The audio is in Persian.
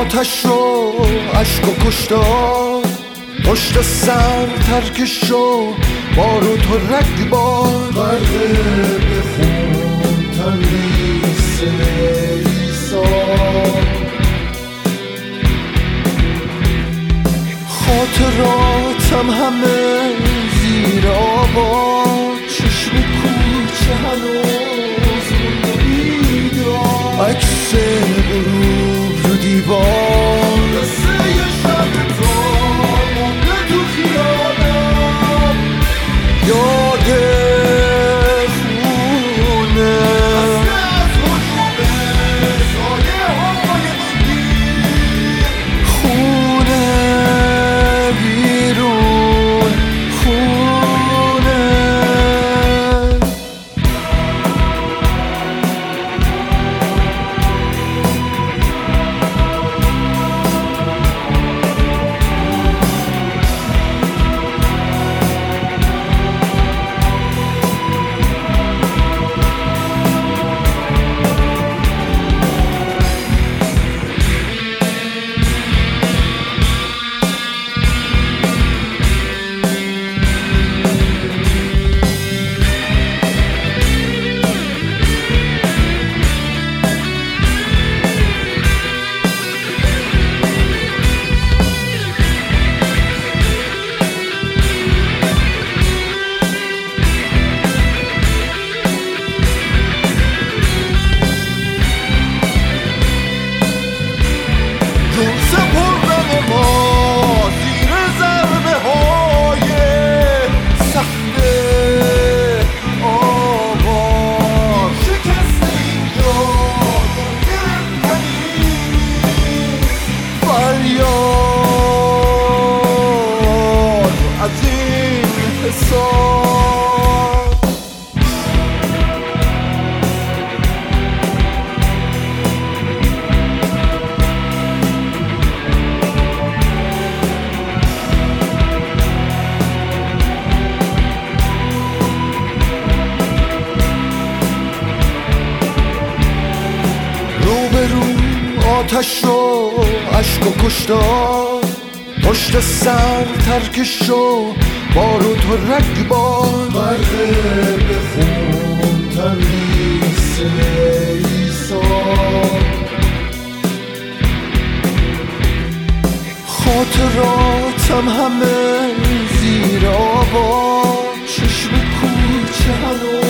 آتش و عشق و کشتار، پشت سر ترکش و بارود و رگبار، غرقه به خون تندیس ایثار. خاطراتم همه زیر آباد، چشم کوچه هنوز مونده بیدار، عکس غروب رو دیوار، قصه شب تو مونده تو خیالم، یاد خونه از هجوم سایه های غمگین. خونه بیرون خونه. روز پررنگ ما زیر ضربه های سخت آوار شکست اینجا گرفتنی، فریاد از این حساب. آتش و عشق و کشتار، پشت سر ترکش و بارود و رگبار، غرقه به خون تندیس ایثار. خاطراتم همه زیر آباد، چشم کوچه هنوز